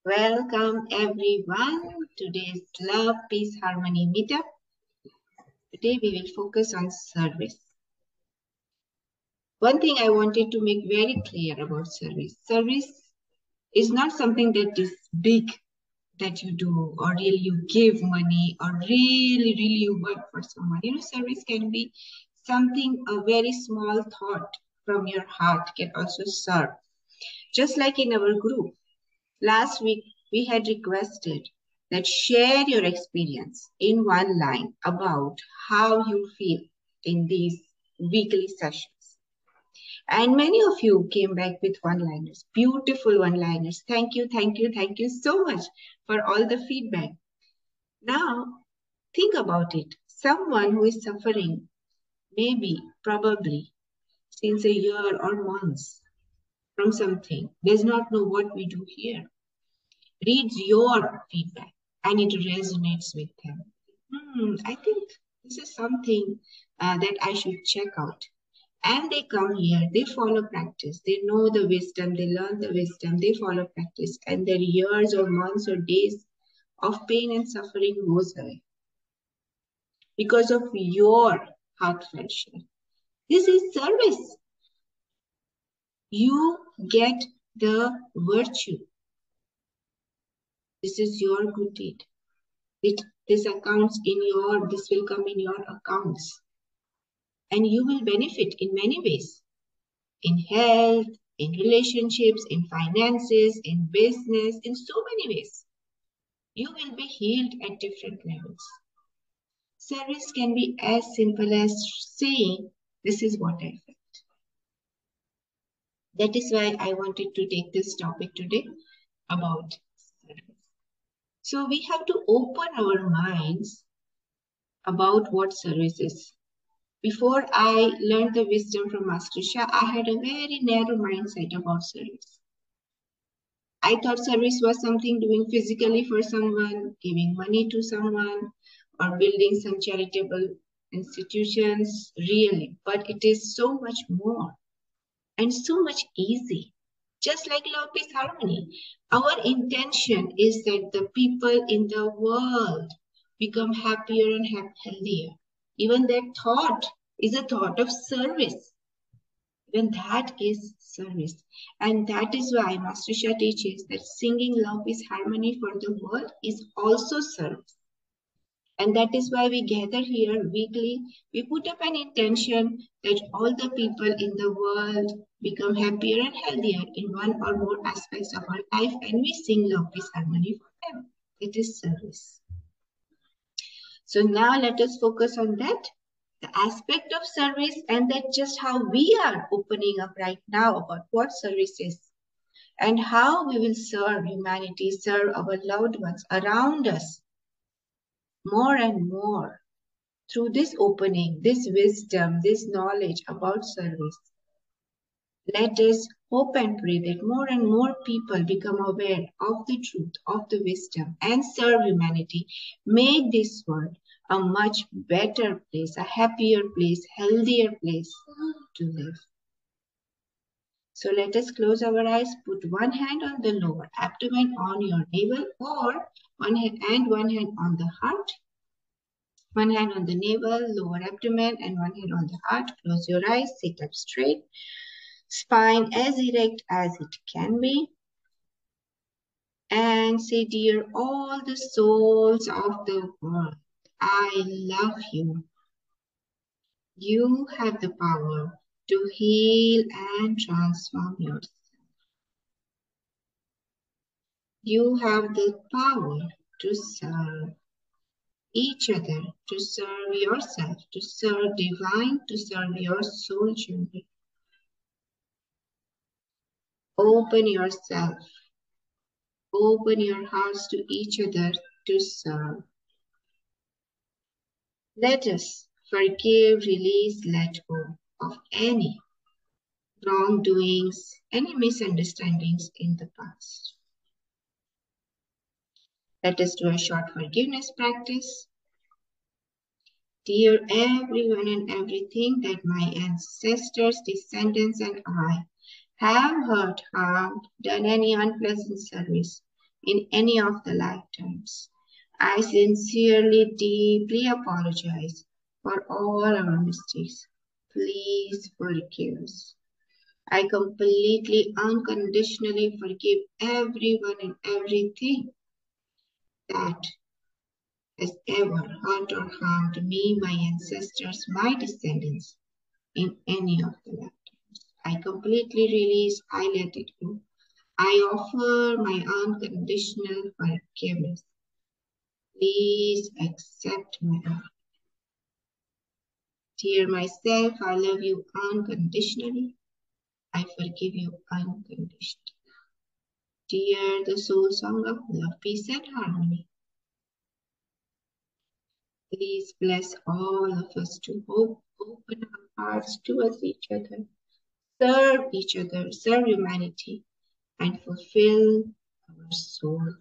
Welcome everyone to today's Love, Peace, Harmony meetup. Today we will focus on service. One thing I wanted to make very clear about service. Service is not something that is big that you do or really you give money or really you work for someone. Service can be something, a very small thought from your heart can also serve. Just like in our group. Last week, we had requested that share your experience in one line about how you feel in these weekly sessions. And many of you came back with one-liners, beautiful one-liners. Thank you so much for all the feedback. Now, think about it. Someone who is suffering, maybe, probably, since a year or months from something, does not know what we do here. Reads your feedback and it resonates with them. I think this is something that I should check out. And they come here, they follow practice, they know the wisdom, they learn the wisdom, they follow practice, and their years or months or days of pain and suffering goes away because of your heartfelt share. This is service. You get the virtue. This is your good deed. This will come in your accounts. And you will benefit in many ways. In health, in relationships, in finances, in business, in so many ways. You will be healed at different levels. Service can be as simple as saying, this is what I felt. That is why I wanted to take this topic today about service. So we have to open our minds about what service is. Before I learned the wisdom from Master Sha, I had a very narrow mindset about service. I thought service was something doing physically for someone, giving money to someone, or building some charitable institutions, really. But it is so much more and so much easy. Just like Love, Peace, Harmony. Our intention is that the people in the world become happier and healthier. Even that thought is a thought of service. Even that is service. And that is why Master Sha teaches that singing Love, Peace, Harmony for the world is also service. And that is why we gather here weekly. We put up an intention that all the people in the world become happier and healthier in one or more aspects of our life. And we sing Love, Peace, Harmony for them. It is service. So now let us focus on that, the aspect of service, and that's just how we are opening up right now about what service is and how we will serve humanity, serve our loved ones around us more and more through this opening, this wisdom, this knowledge about service. Let us hope and pray that more and more people become aware of the truth, of the wisdom, and serve humanity. Make this world a much better place, a happier place, healthier place to live. So let us close our eyes, put one hand on the lower abdomen on your navel, or one hand on the heart. One hand on the navel, lower abdomen, and one hand on the heart. Close your eyes, sit up straight. Spine as erect as it can be. And say, dear all the souls of the world, I love you. You have the power to heal and transform yourself. You have the power to serve each other, to serve yourself, to serve divine, to serve your soul journey. Open yourself. Open your hearts to each other to serve. Let us forgive, release, let go of any wrongdoings, any misunderstandings in the past. Let us do a short forgiveness practice. Dear everyone and everything that my ancestors, descendants, and I have hurt, harmed, done any unpleasant service, in any of the lifetimes. I sincerely, deeply apologize for all our mistakes. Please forgive us. I completely, unconditionally forgive everyone and everything that has ever hurt or harmed me, my ancestors, my descendants, in any of the lifetimes. I completely release, I let it go. I offer my unconditional forgiveness. Please accept my offer. Dear myself, I love you unconditionally. I forgive you unconditionally. Dear the soul song of love, peace, and harmony, please bless all of us to open our hearts towards each other, serve humanity, and fulfill our soul.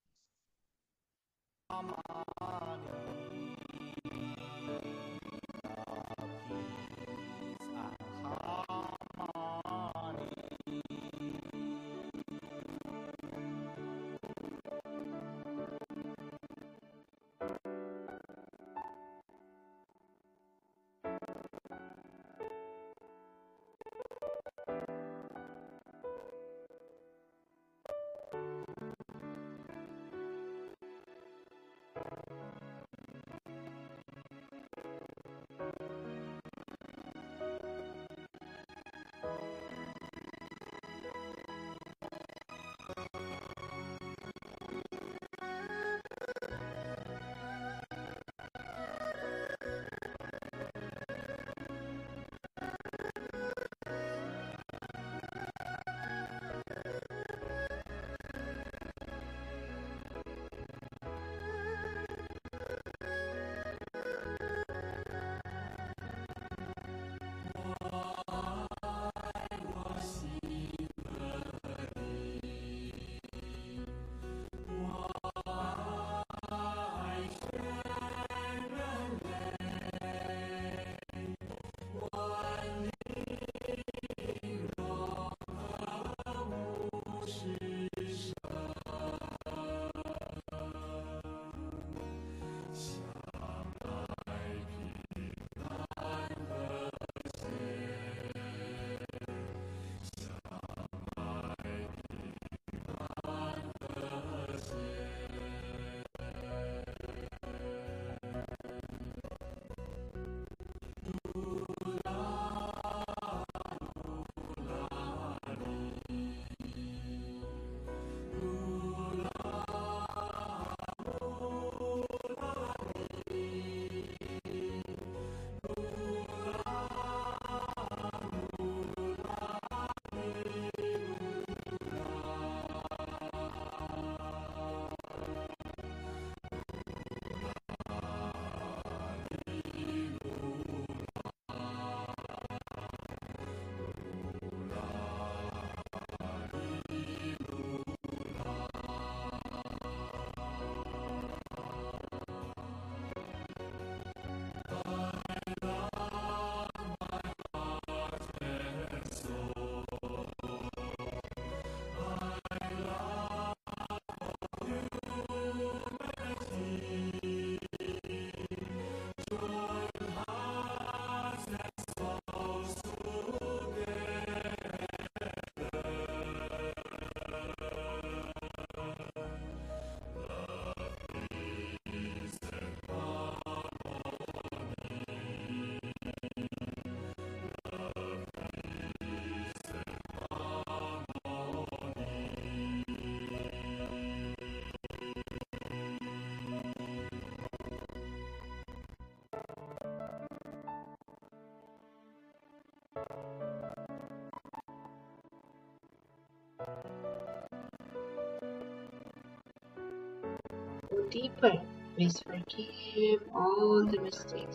Go deeper. Please forgive all the mistakes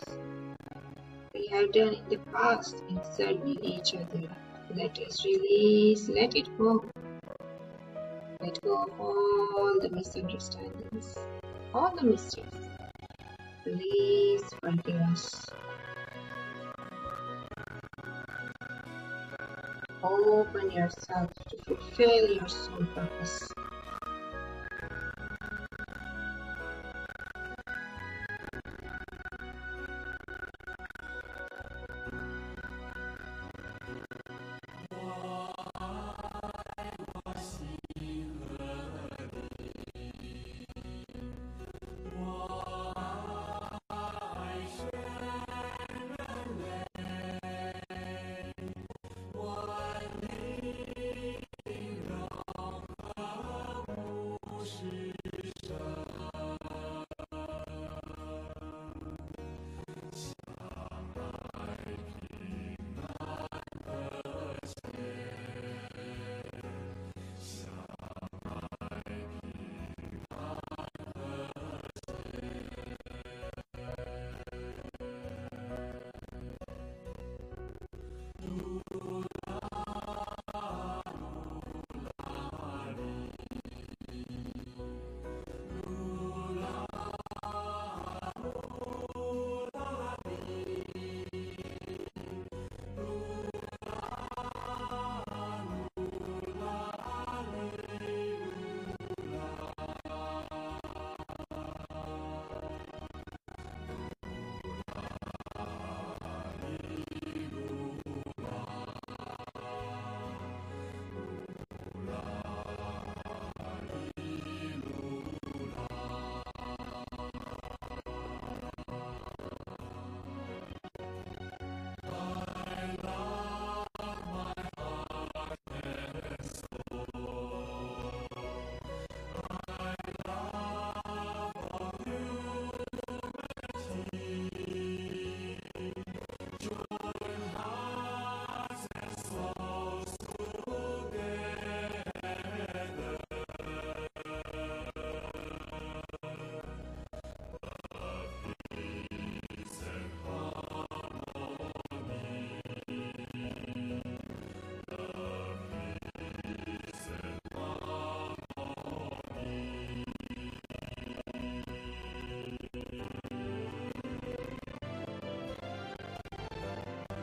we have done in the past in serving each other. Let us release, let it go. Let go of all the misunderstandings, all the mistakes. Please forgive us. Open yourself to fulfill your soul purpose.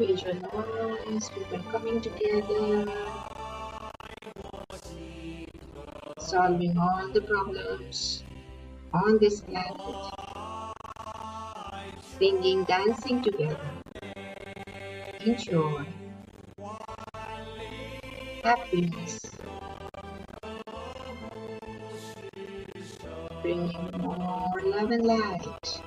visualize people coming together, solving all the problems on this planet, singing, dancing together, enjoy, happiness, bringing more love and light.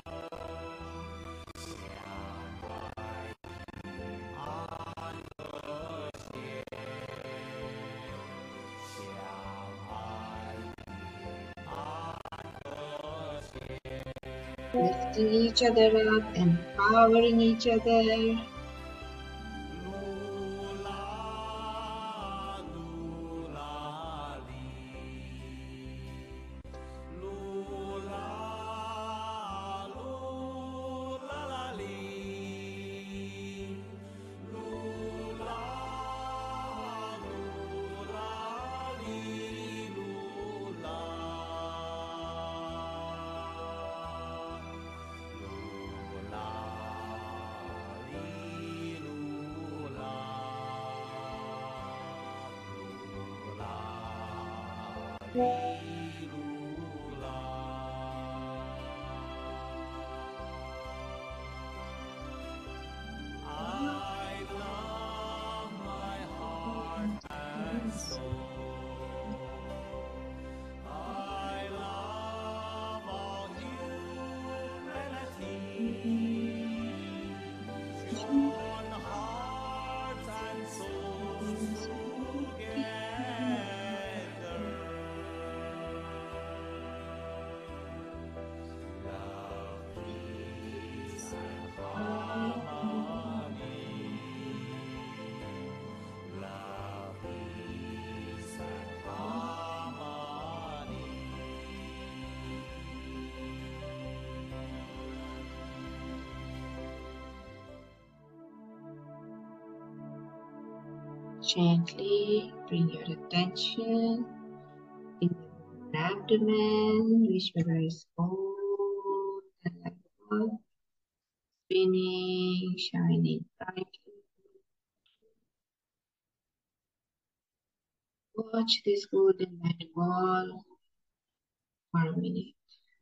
Lifting each other up, empowering each other. Gently bring your attention in the abdomen, visualize all the light bulb spinning, shining brightly. Watch this golden light ball for a minute.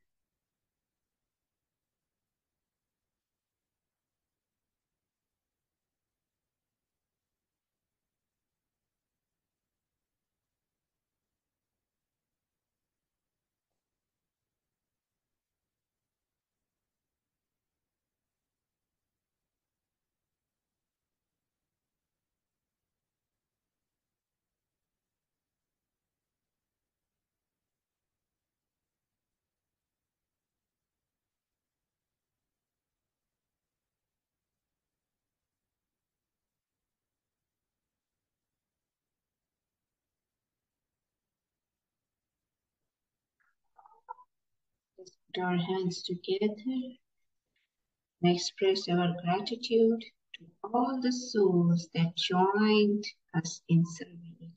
Let's put our hands together and express our gratitude to all the souls that joined us in serving each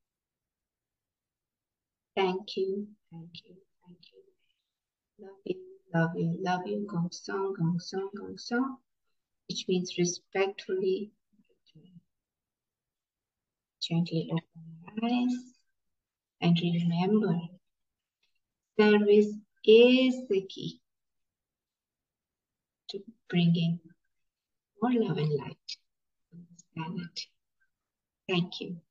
other. Thank you, thank you, thank you. Love you, love you, love you. Gong song, gong song, gong song, which means respectfully. Gently open your eyes and remember, service is the key to bringing more love and light on this planet. Thank you.